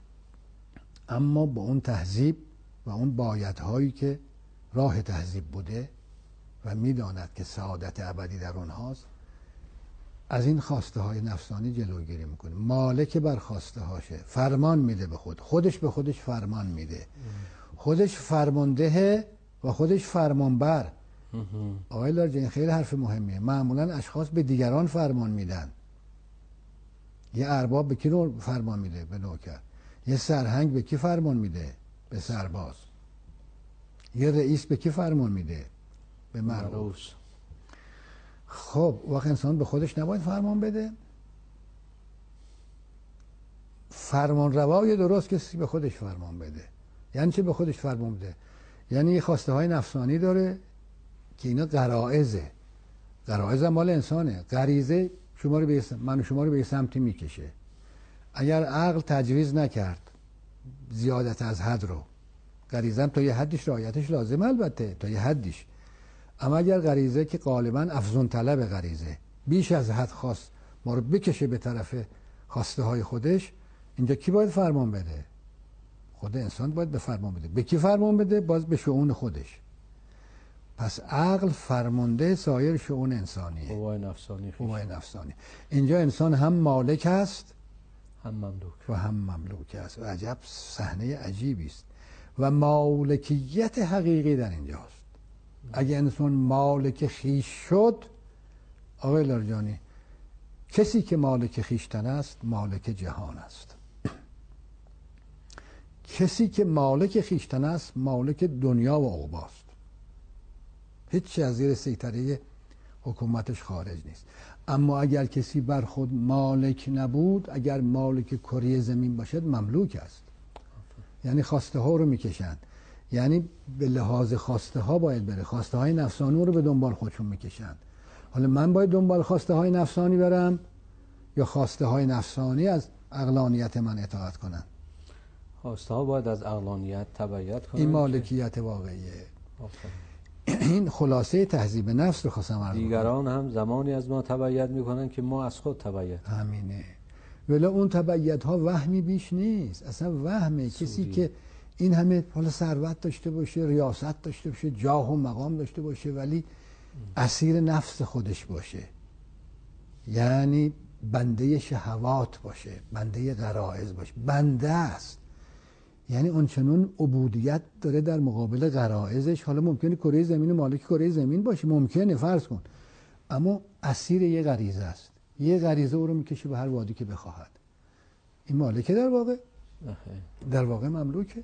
اما با اون تهذیب و اون بایدهایی که راه تهذیب بوده و میداند که سعادت ابدی در اونهاست، از این خواسته های نفسانی جلوگیری میکنه. مالک بر خواسته هاشه، فرمان میده به خود، خودش به خودش فرمان میده، خودش فرمانده و خودش فرمانبر. آقای لارجین خیلی حرف مهمیه. معمولا اشخاص به دیگران فرمان میدن. یه ارباب به کی فرمان میده؟ به نوکر. یه سرهنگ به کی فرمان میده؟ به سرباز. یه رئیس به کی فرمان میده؟ به مرئوس. خب وقت انسان به خودش نباید فرمان بده؟ فرمان روای درست کسی به خودش فرمان بده. یعنی چه به خودش فرمان بده؟ یعنی یه خواسته های نفسانی داره که اینا غرائزه. غرائز مال انسانه. غریزه شما رو به من و شما رو به سمتی میکشه. اگر عقل تجویز نکرد زیادت از حد رو، غریزه تا یه حدش رعایتش لازمه، البته تا یه حدش. اما اگر غریزه که غالبا افزون طلب غریزه بیش از حد خواست ما رو بکشه به طرف خواسته های خودش، اینجا کی باید فرمان بده؟ خود انسان باید به فرمان بده. به کی فرمان بده؟ باز به شؤون خودش. پس عقل فرمانده سایر شؤون انسانیه. قوای نفسانی. قوای نفسانی. اینجا انسان هم مالک است هم مملوک و هم مملوک است. و عجب صحنه عجیبی است. و مالکیت حقیقی در اینجاست. اگه انسان مالک خیش شد، آقای لارجانی، کسی که مالک خیشتن است مالک جهان است. کسی که مالک خیشتن است مالک دنیا و عقباست. هیچ از زیر سیطره حکومتش خارج نیست. اما اگر کسی بر خود مالک نبود، اگر مالک کره زمین باشد، مملوک است. یعنی خواسته ها رو میکشند. یعنی به لحاظ خواسته ها باید بره. خواسته های نفسانی رو به دنبال خودشون میکشند. حالا من باید دنبال خواسته های نفسانی برم یا خواسته های نفسانی از عقلانیت من اطاعت کنن؟ خواسته ها باید از عقلانیت تبعیت کنن. این مالکیت واقعیه. این خلاصه تهذیب نفس رو خواستم عرض کنم. دیگران هم زمانی از ما تبعیت میکنن که ما از خود تبعیت. همینه. ولی اون تبعیت ها وهمی بیش نیست، اصلا وهمه. کسی که این همه حالا ثروت داشته باشه، ریاست داشته باشه، جاه و مقام داشته باشه، ولی اسیر نفس خودش باشه، یعنی بنده شهوات باشه، بنده غرایز باشه، بنده است، یعنی اونچنون عبودیت داره در مقابل غرایزش. حالا ممکنه کره زمین مالک کره زمین باشه، ممکنه، فرض کن، اما اسیر یه غریزه است، یه غریزه او رو میکشه به هر وادی که بخواهد. این مالکه در واقع در واقع مملوکه.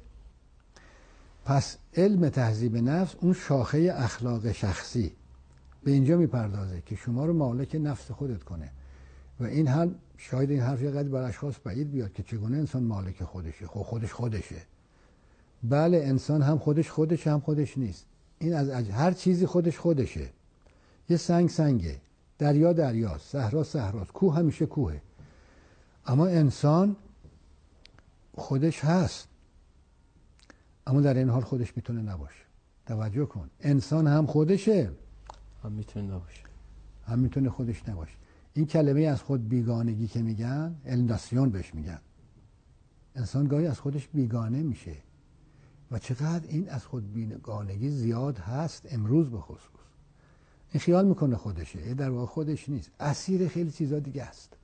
پس علم تهذیب نفس اون شاخه اخلاق شخصی به اینجا میپردازه که شما رو مالک نفس خودت کنه. و این هم شاید این حرف یه قدر بر اشخاص بعید بیاد که چگونه انسان مالک خودشه. خب خودش خودشه. بله، انسان هم خودش خودشه هم خودش نیست. این از اج... هر چیزی خودش خودشه. یه سنگ سنگه، دریا دریاست، صحرا صحراست، کوه همیشه کوهه. اما انسان خودش هست، اما در این حال خودش میتونه نباشه. توجه کن، انسان هم خودشه هم میتونه نباشه، هم میتونه خودش نباشه. این کلمه از خود بیگانگی که میگن، الناسیون بهش میگن. انسان گاهی از خودش بیگانه میشه و چقدر این از خود بیگانگی زیاد هست امروز به خصوص. این خیال میکنه خودشه، در واقع خودش نیست، اسیر خیلی چیزا دیگه است.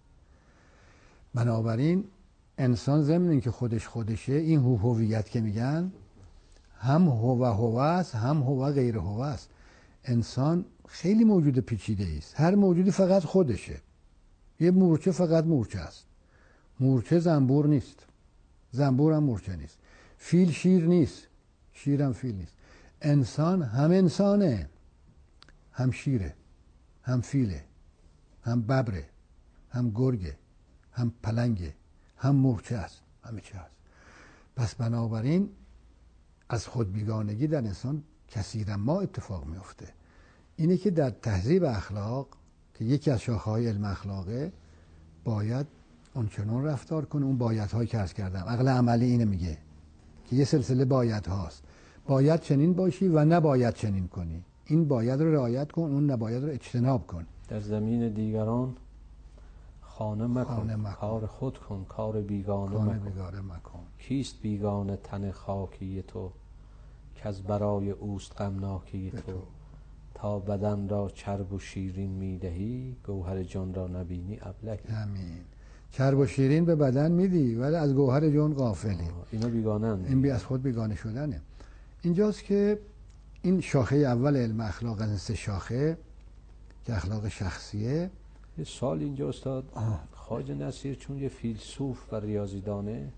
بنابراین انسان ضمن اینکه خودش خودشه، این هو هویت که میگن، هم هو هو است، هم هو غیر هو است. انسان خیلی موجود پیچیده است. هر موجودی فقط خودشه. یه مورچه فقط مورچه است. مورچه زنبور نیست، زنبور هم مورچه نیست. فیل شیر نیست، شیر هم فیل نیست. انسان هم انسانه، هم شیره، هم فیله، هم ببره، هم گرگه، هم پلنگه، هم مورچه است، همه چی هست. پس بنابراین از خود بیگانگی در انسان کثیرا ما اتفاق میفته. اینه که در تهذیب اخلاق که یکی از شاخه‌های علم اخلاقه، باید اونچنان رفتار کنه. اون بایدهایی که عرض کردم، عقل عملی اینه میگه که یه سلسله باید هاست. باید چنین باشی و نباید چنین کنی. این باید رو رعایت کن، اون نباید رو اجتناب کن. در زمین دیگران خانه مکن, خانه مکن. کار خود کن، کار بیگانه کار مکن. بیگانه مکن. کیست بیگانه تن خاکی تو، که از برای اوست غمناکی تو. تو تا بدن را چرب و شیرین میدهی، گوهر جان را نبینی ابلهی. همین چرب و شیرین به بدن میدی ولی از گوهر جان غافلی. اینا بیگانه، این بی از خود بیگانه شدنه. اینجاست که این شاخه اول علم اخلاق از سه شاخه که اخلاق شخصیه. یه سال اینجا استاد، خواجه نصیر چون یه فیلسوف و ریاضیدانه،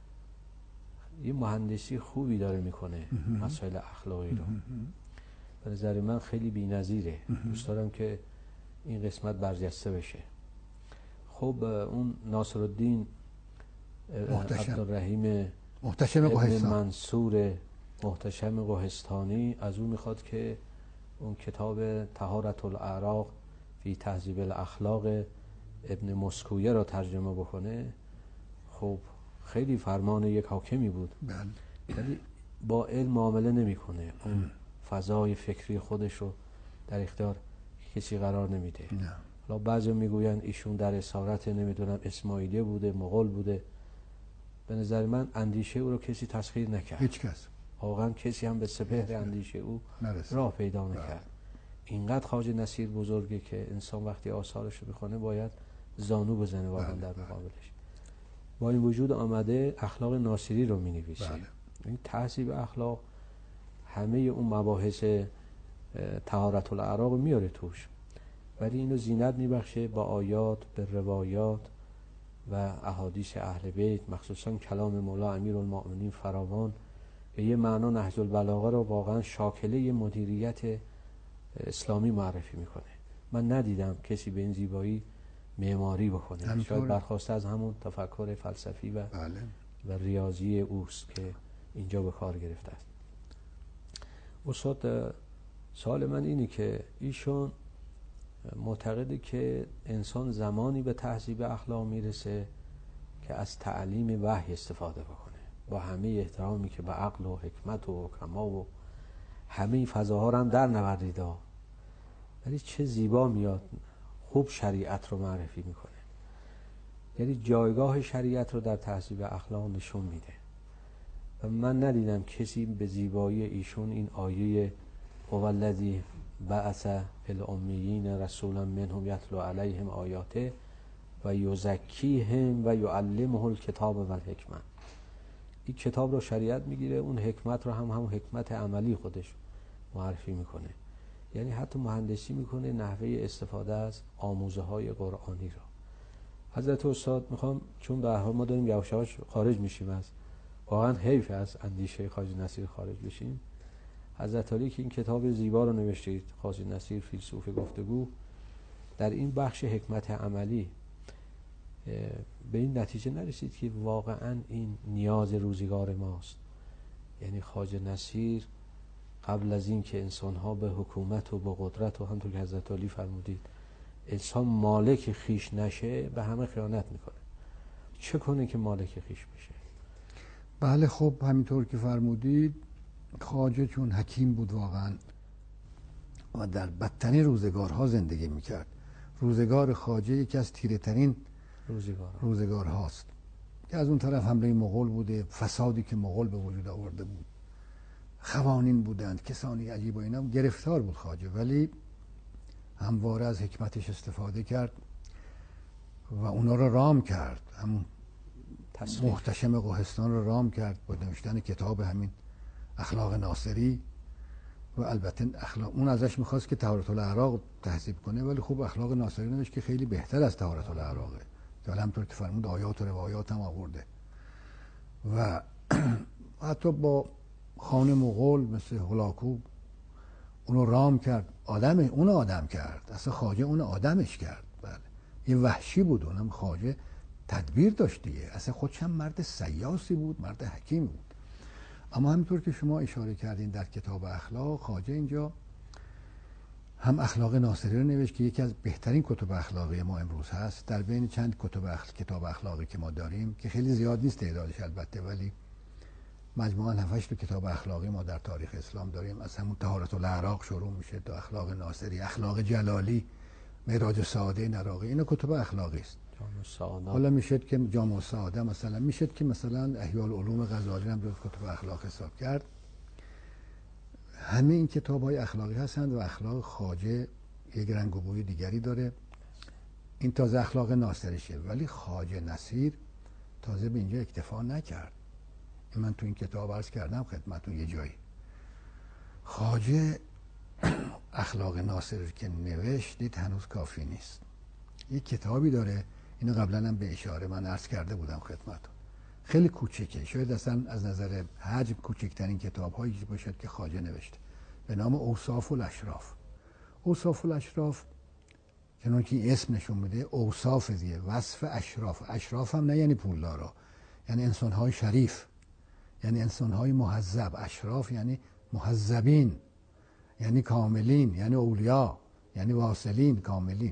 یه مهندسی خوبی داره میکنه مسائل اخلاقی رو. به نظر من خیلی بی‌نظیره. دوست دارم که این قسمت برجسته بشه. خب اون ناصرالدین عبدالرحیم محتشم ابن منصور محتشم قهستانی از اون میخواد که اون کتاب طهارت الاعراق فی تهذیب الاخلاق ابن مسکویه را ترجمه بکنه. خب خیلی فرمان یک حاکمی بود، ولی با علم معامله نمیکنه. اون فضای فکری خودش رو در اختیار کسی قرار نمیده. حالا بعضی میگوین ایشون در اسارت نمیدونم اسماعیلیه بوده، مغول بوده. به نظر من اندیشه او رو کسی تسخیر نکرد. هیچ کس. واقعا کسی هم به سپهر اندیشه او نرسید. راه پیدا نکرد. اینقدر خواجه نصیر بزرگه که انسان وقتی آثارش رو بخونه باید زانو بزنه واقعا در مقابلش. با این وجود آمده اخلاق ناصری رو می نویسه. این تهذیب اخلاق همه اون مباحث طهارت الاعراق میاره توش، ولی اینو زینت میبخشه با آیات، به روایات و احادیث اهل بیت، مخصوصا کلام مولا امیرالمؤمنین فراوان. به یه معنا نهج البلاغه رو واقعا شاکله مدیریت اسلامی معرفی میکنه. من ندیدم کسی به این زیبایی معماری بکنه. شاید برخواسته از همون تفکر فلسفی و بله. و ریاضی اوست که اینجا به کار گرفته است. استاد، سوال من اینه که ایشون معتقده که انسان زمانی به تهذیب اخلاق میرسه که از تعلیم وحی استفاده بکنه. با همه احترامی که به عقل و حکمت و حکما و همه فضاها رو هم در نوردید، ولی چه زیبا میاد خوب شریعت رو معرفی میکنه. یعنی جایگاه شریعت رو در تهذیب اخلاق نشون میده و من ندیدم کسی به زیبایی ایشون این آیه هو الذی بعث فی الامیین رسولا منهم یتلو علیهم آیاته و یزکیهم و یعلمهم الکتاب و الحکمه، این کتاب رو شریعت میگیره، اون حکمت رو هم همون حکمت عملی خودش معرفی میکنه. یعنی حتی مهندسی میکنه نحوه استفاده از آموزه های قرآنی رو. حضرت استاد میخوام، چون به هر حال ما داریم یواش یواش خارج میشیم از، واقعا حیف از اندیشه خواجه نصیر خارج بشیم. حضرت علی که این کتاب زیبا رو نوشتید، خواجه نصیر فیلسوف گفتگو، در این بخش حکمت عملی به این نتیجه نرسید که واقعا این نیاز روزگار ماست. یعنی خواجه نصیر قبل از این که انسان‌ها به حکومت و به قدرت و همونطور که حضرت علی فرمودید انسان مالک خیش نشه، به همه خیانت میکنه. چه کنه که مالک خیش بشه؟ بله خب همینطور که فرمودید خواجه چون حکیم بود واقعا و در بدترین روزگارها زندگی میکرد. روزگار خواجه یکی از تیره ترین روزگار روزگار هاست که از اون طرف حمله مغول بوده، فسادی که مغول به وجود آورده بود، خوانین بودند، کسانی عجیب و اینا، گرفتار بود خواجه، ولی همواره از حکمتش استفاده کرد و اونا رو رام کرد. همون محتشم قهستان رو رام کرد با نوشتن کتاب همین اخلاق ناصری و البته اخلاق اون ازش میخواست که طهارت الاعراق تهذیب کنه، ولی خوب اخلاق ناصری نوشت که خیلی بهتر از طهارت الاعراقه، که همونطور که فرمود آیات و روایات هم آورده و حتی با خان مغول مثل هولاکو اونو رام کرد، آدم اونو آدم کرد، اصلا خواجه اونو آدمش کرد. بله یه وحشی بود، اونم خواجه تدبیر داشت دیگه، اصلا خودش هم مرد سیاسی بود، مرد حکیم بود. اما همینطور که شما اشاره کردین در کتاب اخلاق، خواجه اینجا هم اخلاق ناصری رو نوشت که یکی از بهترین کتب اخلاقی ما امروز هست، در بین چند کتب اخلاق کتاب اخلاقی که ما داریم که خیلی زیاد نیست تعدادش البته، ولی مجموعاً هفت تا کتاب اخلاقی ما در تاریخ اسلام داریم. از همون طهارت الاعراق شروع میشه تا اخلاق ناصری، اخلاق جلالی، معراج سعاده نراقی، اینا کتب اخلاقی است. حالا میشد که جامع السعاده مثلا، میشد که مثلا احیاء العلوم غزالی هم جز کتب اخلاق حساب کرد. همه این کتاب های اخلاقی هستند و اخلاق خواجه یک رنگ و بوی دیگری داره. این تازه اخلاق ناصریشه، ولی خواجه نصیر تازه به اینجا اکتفا نکرد. من تو این کتاب عرض کردم خدمتتون یه جایی، خواجه اخلاق ناصری که نوشت هنوز کافی نیست. یک کتابی داره، اینو قبلا هم به اشاره من عرض کرده بودم خدمتتون، خیلی کوچیکه، شاید اصلا از نظر حجم کوچکترین کتاب هایی باشد که خواجه نوشته، به نام اوصاف الاشراف. اوصاف الاشراف چنان که اسم نشون میده اوصاف دیگه، وصف اشراف. اشراف هم نه یعنی پولدارا، یعنی انسان های شریف، یعنی انسان های مهذب. اشراف یعنی مهذبین، یعنی کاملین، یعنی اولیا، یعنی واصلین، کاملین.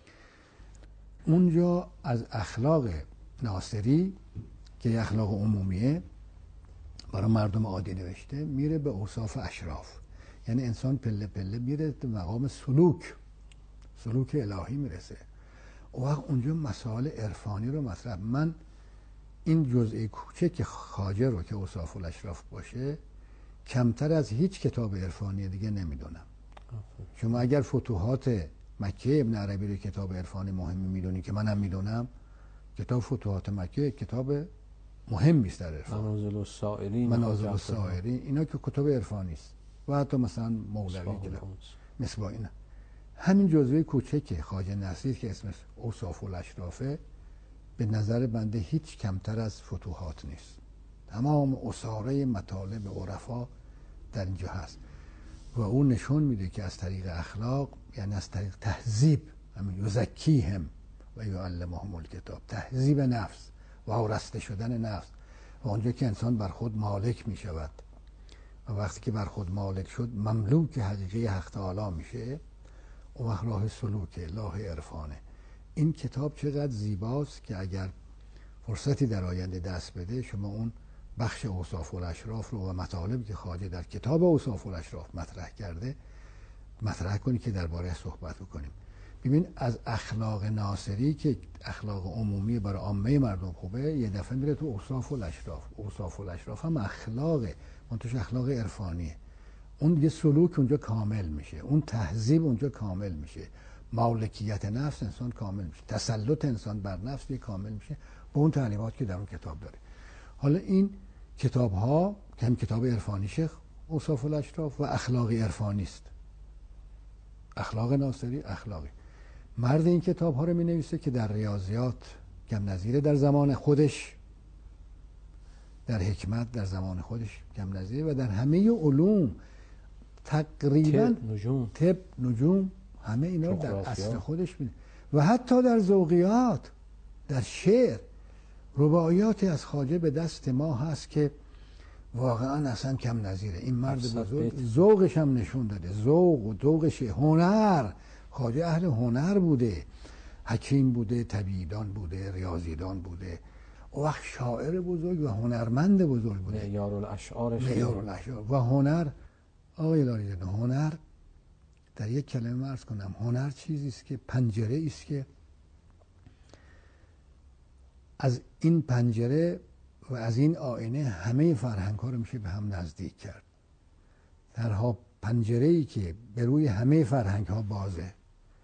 اونجا از اخلاق ناصری که اخلاق عمومیه برای مردم عادی نوشته، میره به اوصاف اشراف، یعنی انسان پله پله میره به مقام سلوک، سلوک الهی میرسه. و وقت اونجا مسائل عرفانی رو مطرح. من این جزء کوچک خواجه رو که اوصاف الاشراف باشه کمتر از هیچ کتاب عرفانی دیگه نمیدونم. شما اگر فتوحات مکه ابن عربی رو کتاب عرفانی مهمی میدونی که منم میدونم، کتاب فتوحات مکه کتاب مهمی است در عرفان. منازل السائرین، منازل السائرین، اینا که کتاب عرفانی است. و حتی مثلا مولوی کتاب مصباح، اینا همین جزوه کوچک خواجه نصیر که اسمش اوصاف الاشرافه به نظر بنده هیچ کمتر از فتوحات نیست. تمام اساره مطالب عرفا در اینجا هست و اون نشون میده که از طریق اخلاق، یعنی از طریق تهذیب، همین یزکیهم و یعلمهم الکتاب، تهذیب نفس و آرسته شدن نفس، و اونجا که انسان بر خود مالک میشود و وقتی که بر خود مالک شد مملوک حقیقی حق تعالی میشه، اون وقت راه سلوکه، راه عرفانه. این کتاب چقدر زیباست که اگر فرصتی در آینده دست بده شما اون بخش اوصاف الاشراف رو و مطالبی که خواجه در کتاب اوصاف الاشراف مطرح کرده مطرح کنی که درباره صحبت بکنیم. ببین از اخلاق ناصری که اخلاق عمومی برای عامه مردم خوبه، یه دفعه میره تو اوصاف الاشراف. اوصاف الاشراف هم اخلاقه، اون توش اخلاق عرفانیه. اون یه سلوک اونجا کامل میشه، اون تهذیب اونجا کامل میشه، مالکیت نفس انسان کامل میشه، تسلط انسان بر نفس یه کامل میشه با اون تعلیمات که در اون کتاب داره. حالا این کتاب ها که هم کتاب عرفانی شیخ اوصاف الاشراف و اخلاقی عرفانی است. اخلاق ناصری اخلاقی. مرد این کتاب ها رو می نویسه که در ریاضیات کم نظیره در زمان خودش، در حکمت در زمان خودش کم نظیره و در همه علوم تقریبا طب نجوم طب نجوم همه اینا رو در اصل خودش بینه. و حتی در ذوقیات، در شعر، رباعیاتی از خواجه به دست ما هست که واقعا اصلا کم نظیره. این مرد بزرگ ذوقش هم نشون داده، ذوق و ذوقش، هنر. خواجه اهل هنر بوده، حکیم بوده، طبیبدان بوده، ریاضیدان بوده، او وقت شاعر بزرگ و هنرمند بزرگ بوده. معیار الاشعارش معیار الاشعار و هنر. آقای لاریجان، هنر در یک کلمه عرض کنم، هنر چیزی است که پنجره است که از این پنجره و از این آینه همه فرهنگ ها رو میشه به هم نزدیک کرد. تنها پنجره ای که به روی همه فرهنگ ها بازه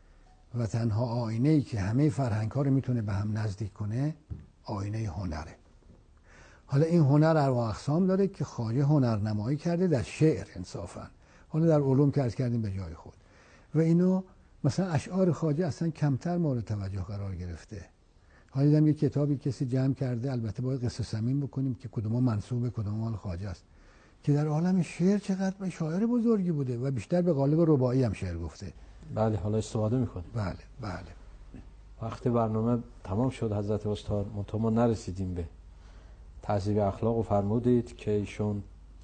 و تنها آینه ای که همه فرهنگ ها رو میتونه به هم نزدیک کنه آینه هنره. حالا این هنر انواع اقسام داره که خواجه هنرنمایی کرده در شعر انصافا، حالا در علوم که عرض کردیم به جای خود. و اینو مثلا اشعار خواجه اصلا کمتر مورد توجه قرار گرفته. حالا دیدم یک کتابی کسی جمع کرده، البته باید قصه صمیم بکنیم که کدوم منسوب کدوم مال خواجه است، که در عالم شعر چقدر شاعر بزرگی بوده و بیشتر به قالب رباعی هم شعر گفته. بله حالا استفاده میکنه. بله بله. وقتی برنامه تمام شد حضرت استاد، منتها ما نرسیدیم به تهذیب اخلاق و فرمودید که ایشون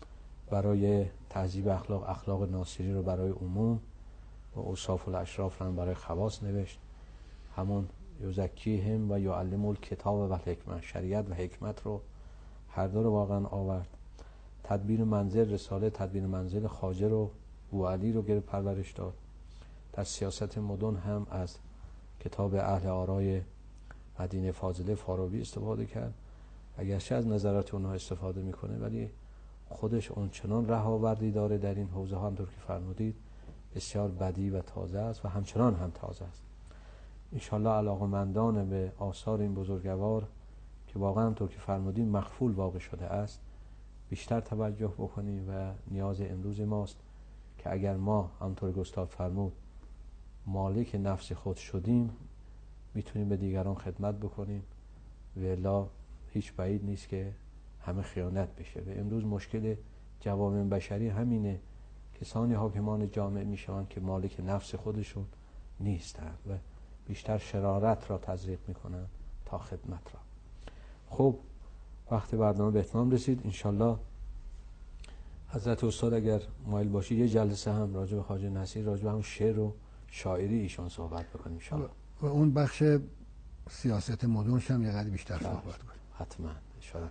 برای تهذیب اخلاق اخلاق ناصری رو برای عموم و اوصاف الاشراف رو برای خواص نوشت. همون یزکیهم و یعلم الکتاب و الحکمت، شریعت و حکمت رو هر دو رو واقعا آورد. تدبیر منزل، رساله تدبیر منزل خواجه رو، بوعلی رو گرفت پرورش داد. در سیاست مدن هم از کتاب اهل آرای مدینه فاضله فارابی استفاده کرد. اگرچه از نظرات اونها استفاده میکنه ولی خودش اون چنان رهاوردی داره در این حوزه ها، همطور که فرمودید بسیار بدی و تازه است و همچنان هم تازه است. انشالله علاقمندان به آثار این بزرگوار که واقعا همطور که فرمودید مخفول واقع شده است بیشتر توجه بکنیم و نیاز امروز ماست که اگر ما همطور که استاد فرمود مالک نفس خود شدیم میتونیم به دیگران خدمت بکنیم و الا هیچ بعید نیست که همه خیانت بشه. و امروز مشکل جوامع بشری همینه، کسانی حاکمان جامعه میشوند که مالک نفس خودشون نیستند و بیشتر شرارت را تزریق میکنن تا خدمت را. خب وقت برنامه به اتمام رسید. انشالله حضرت استاد اگر مایل باشید یه جلسه هم راجع به خواجه نصیر، راجع به هم شعر و شاعری ایشان صحبت بکنیم انشالله. و اون بخش سیاست مدنش هم یه قدر بیشتر صحبت کنیم. حتما انشالله.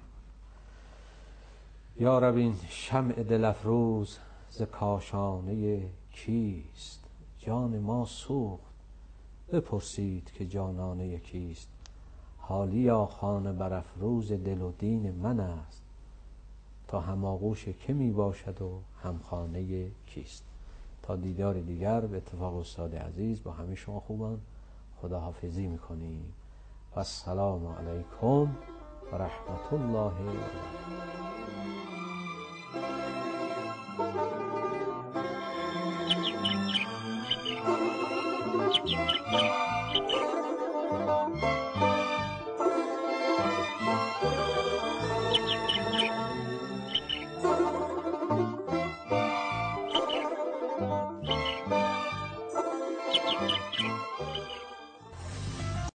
یا رب این شمع دل افروز ز کاشانه کیست؟ جان ما سوخت بپرسید که جانانه کیست؟ حالیا خانه برافروز دل و دین من است، تا هماغوش که می باشد و همخانه کیست؟ تا دیدار دیگر به اتفاق استاد عزیز با همه شما خوبان خداحافظی میکنیم و السلام علیکم و رحمت الله و برکاته.